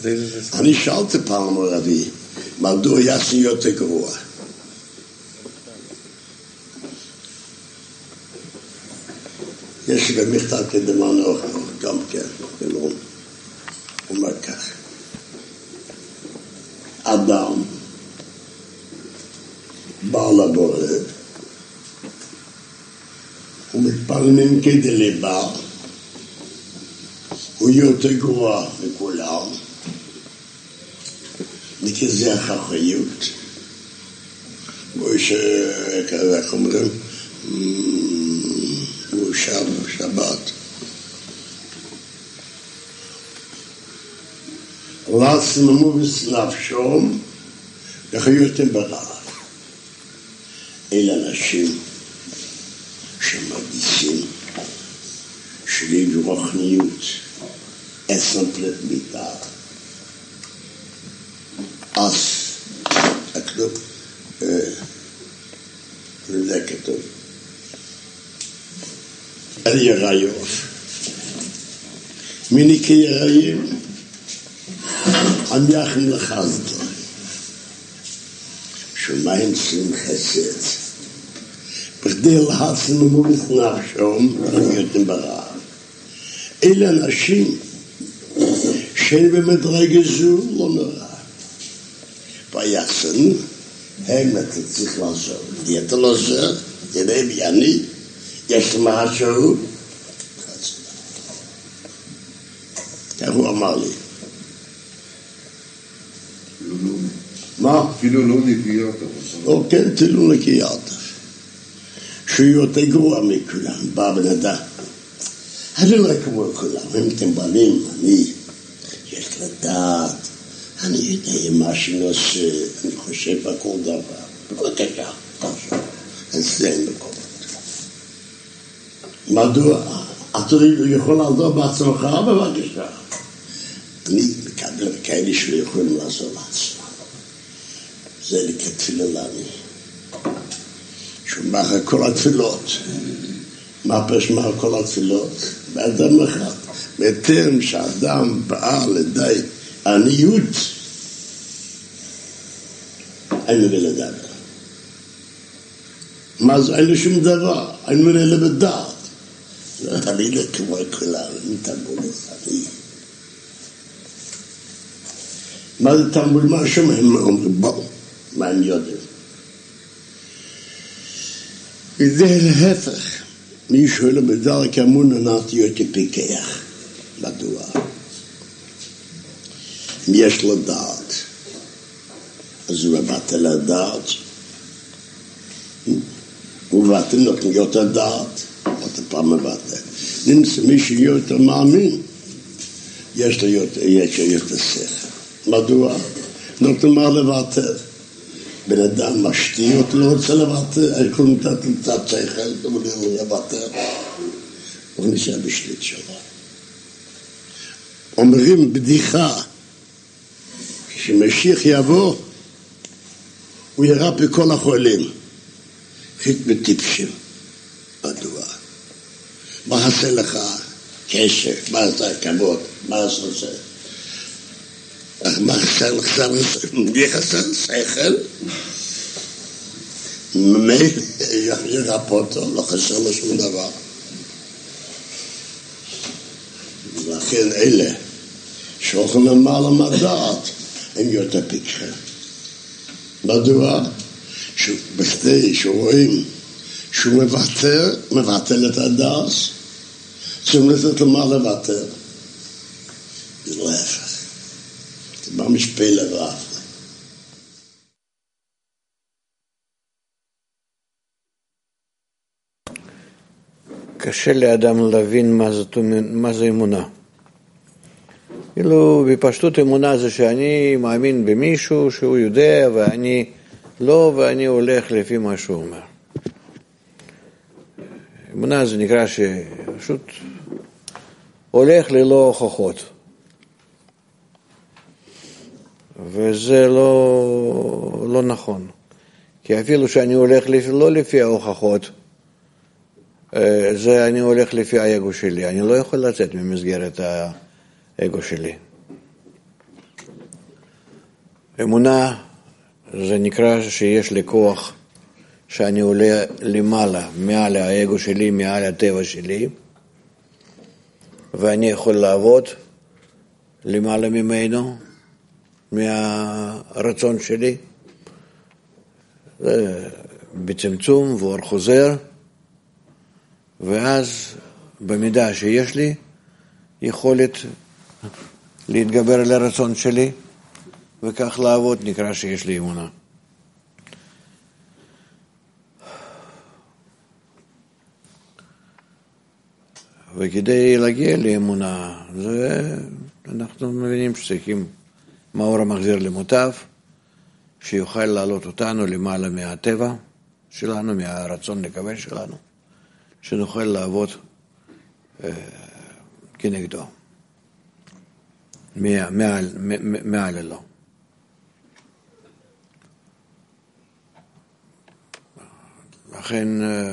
אני שאלתי פעם רבי, מדוע יעשה יותר גרוע? יש במכתב כדמנו גם כן, הוא אומר כך, אדם בא לבורא, ומתפללים כדי ליבה, הוא יותר גרוע מכולם, מכזה החחיות, איך אומרים, הוא שבת. לעצמו ונפשום, לחיותם ברעב. אלה אנשים שמרגישים שלי ברוחניות, אסמפלט מיטה. אז, הכתוב, זה כתוב. אל יראיוב. מיני כיראים, עמייחם לחזדו. שמיים צריכים חסד. בכדי להצממו ונפשום, לחייתם ברעב. אלה אנשים שבמדרגה זו לא נורא. ויחסן, הם אתה צריך לעזור. אתה לא עוזר, תראה בי אני, יש משהו. איך הוא אמר לי? מה? אפילו לא נקיית. כן, אפילו נקיית. שהוא יותר גרוע מכולם, בא בן אדם. אני לא כמו כולם, הם טמבלים, אני, יש לדעת, אני יודע מה שנעשה, אני חושב בכל דבר. בבקשה, תחשוב, אצלנו מקומות. מדוע? אתה יכול לעזור בעצמך, בבקשה. אני מקבל כאלה שלא יכולים לעזור לעצמם. זה כתפילה לנו. שהוא מאחר כל התפילות. מה פשמע כל התפילות? באדם אחד. בטרם שאדם באה לידי עניות, אין לו לדעת. מה זה? אין לו שום דבר. אין לו לדעת. אני לא כמו כולם, אני תמבול אני. מה זה תמבול? מה שומעים? אומרים, בואו, מה הם יודעים? וזה להפך. מי שואל בדרך אמונה נעתי יותר פיקח. מדוע? אם יש לו דעת, אז הוא מבטל לדעת. הוא מבטל נותן יותר דעת. עוד פעם מבטל. נמצא מי שיותר מאמין, יש לו יותר שכל. מדוע? נותן מה לבטל. בן אדם משתיות, לא רוצה לבטל, אני יכול לתת לצד שכל, אבל הוא יבטל. הוא נשאר בשליט שלו. אומרים בדיחה, כשמשיח יבוא, הוא ירפא כל החולים. חית בטיפשים. מדוע? מה עשה לך? קשר, מה עשה כבוד? מה עשה? מה חסר לך? מי חסר שכל? מי ירפא אותו? לא חסר לו שום דבר. לכן אלה שאוכלים למעלה מהדעת הם יותר פיקחים. מדוע? בכדי שרואים שהוא מבטל את הדעת, צריכים לתת למה לבטל. זה לא ההפך. זה ממש פלא ורב. קשה לאדם להבין מה זה אמונה. כאילו בפשטות אמונה זה שאני מאמין במישהו שהוא יודע ואני לא, ואני הולך לפי מה שהוא אומר. אמונה זה נקרא שפשוט הולך ללא הוכחות. וזה לא נכון. כי אפילו שאני הולך לא לפי ההוכחות, זה אני הולך לפי האגו שלי. אני לא יכול לצאת ממסגרת האגו שלי. אמונה זה נקרא שיש לי כוח שאני עולה למעלה, מעל האגו שלי, מעל הטבע שלי, ואני יכול לעבוד למעלה ממנו, מהרצון שלי, בצמצום ואור חוזר, ואז במידה שיש לי יכולת להתגבר על הרצון שלי, וכך לעבוד נקרא שיש לי אמונה. וכדי להגיע לאמונה, אנחנו מבינים שצריכים מאור המחזיר למוטב, שיוכל לעלות אותנו למעלה מהטבע שלנו, מהרצון לקבל שלנו, שנוכל לעבוד כנגדו, מעל אלו. לכן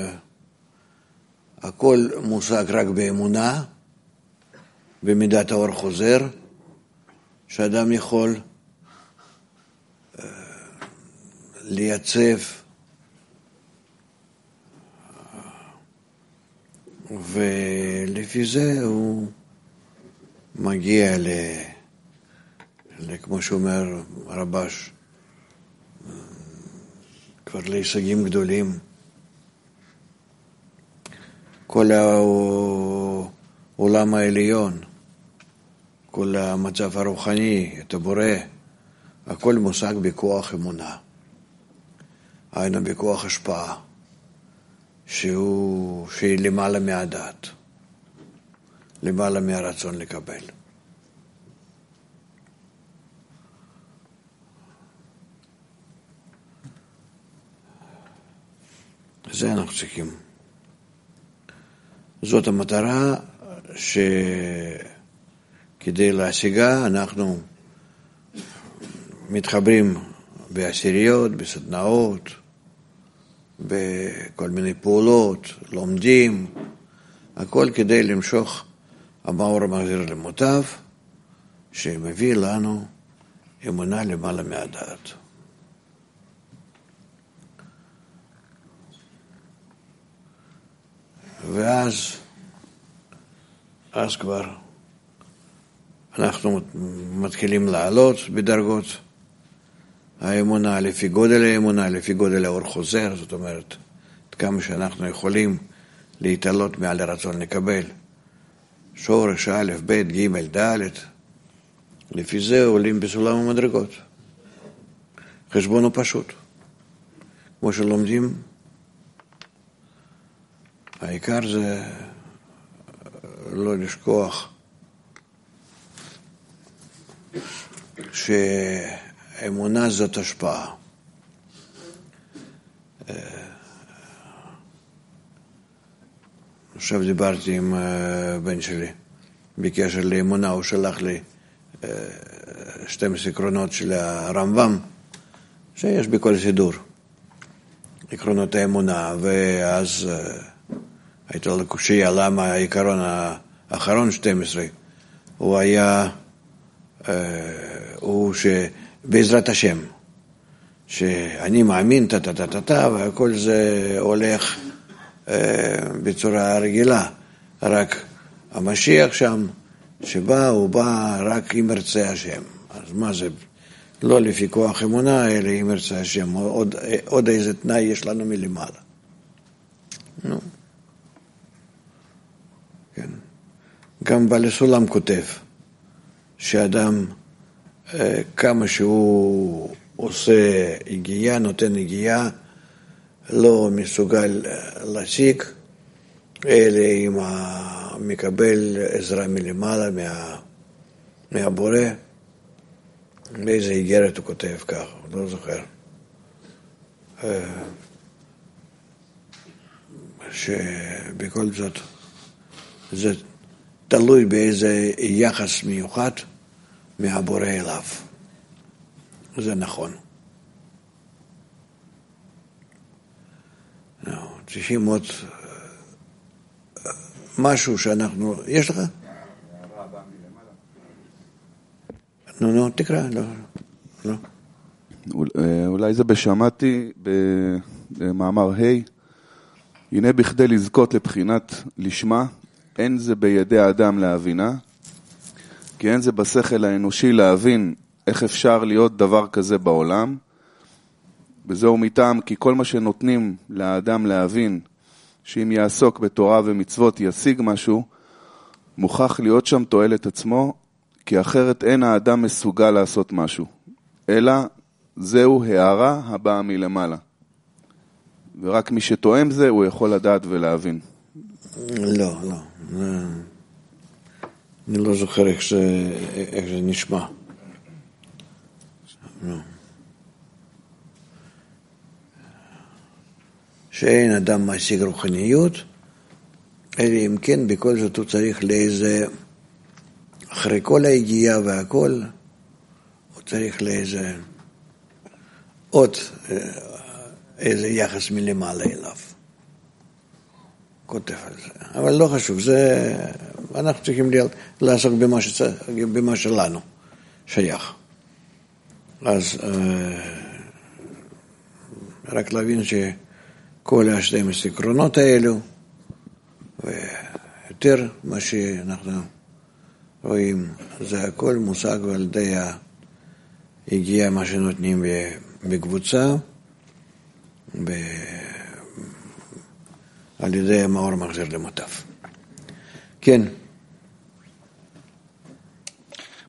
הכל מושג רק באמונה, במידת האור חוזר, שאדם יכול לייצב ולפי זה הוא מגיע כמו שאומר רבש, כבר להישגים גדולים. כל העולם העליון, כל המצב הרוחני, את הבורא, הכל מושג בכוח אמונה. היינו בכוח השפעה, שהיא למעלה מהדעת, למעלה מהרצון לקבל. זה אנחנו צריכים. זאת המטרה שכדי להשיגה אנחנו מתחברים בעשיריות, בסדנאות, בכל מיני פעולות, לומדים, הכל כדי למשוך המאור המחזיר למוטב, שמביא לנו אמונה למעלה מהדעת. ואז כבר אנחנו מתחילים לעלות בדרגות האמונה, לפי גודל האמונה, לפי גודל האור חוזר, זאת אומרת, כמה שאנחנו יכולים להתעלות מעל הרצון לקבל. שורש א', ב', ג', ד', לפי זה עולים בסולם המדרגות. חשבון הוא פשוט. כמו שלומדים, העיקר זה לא לשכוח שאמונה זאת השפעה. עכשיו דיברתי עם בן שלי בקשר לאמונה, הוא שלח לי 12 עקרונות של הרמב"ם שיש בכל סידור, עקרונות האמונה, ואז הייתה לו קושיה למה העיקרון האחרון 12 הוא היה הוא שבעזרת השם, שאני מאמין והכל זה הולך בצורה רגילה, רק המשיח שם שבא, הוא בא רק אם ירצה השם. אז מה זה? לא לפי כוח אמונה, אלא אם ירצה השם. עוד איזה תנאי יש לנו מלמעלה. נו. כן. גם בעל הסולם כותב שאדם כמה שהוא עושה הגיעה, נותן הגיעה, לא מסוגל להשיג, אלא אם מקבל עזרה מלמעלה, מהבורא. באיזה איגרת הוא כותב כך, לא זוכר. שבכל זאת, זה תלוי באיזה יחס מיוחד מהבורא אליו. זה נכון. צריכים עוד משהו שאנחנו... יש לך? נו, תקרא. לא. אולי זה בשמעתי במאמר הנה בכדי לזכות לבחינת לשמה, אין זה בידי האדם להבינה, כי אין זה בשכל האנושי להבין איך אפשר להיות דבר כזה בעולם, וזהו מטעם כי כל מה שנותנים לאדם להבין, שאם יעסוק בתורה ומצוות ישיג משהו, מוכח להיות שם תועלת עצמו, כי אחרת אין האדם מסוגל לעשות משהו, אלא זהו הערה הבאה מלמעלה. ורק מי שתואם זה, הוא יכול לדעת ולהבין. לא. אני לא זוכר איך זה נשמע. לא. שאין אדם משיג רוחניות, אלא אם כן בכל זאת הוא צריך לאיזה, אחרי כל היגיעה והכל, הוא צריך לאיזה עוד איזה יחס מלמעלה אליו. כותב על זה. אבל לא חשוב, זה, אנחנו צריכים לעסוק במה שלנו שייך. אז רק להבין שכל ה-12 עקרונות האלו, ויותר מה שאנחנו רואים, זה הכל מושג על ידי היגיעה מה שנותנים בקבוצה, על ידי המאור מחזיר למוטף. כן.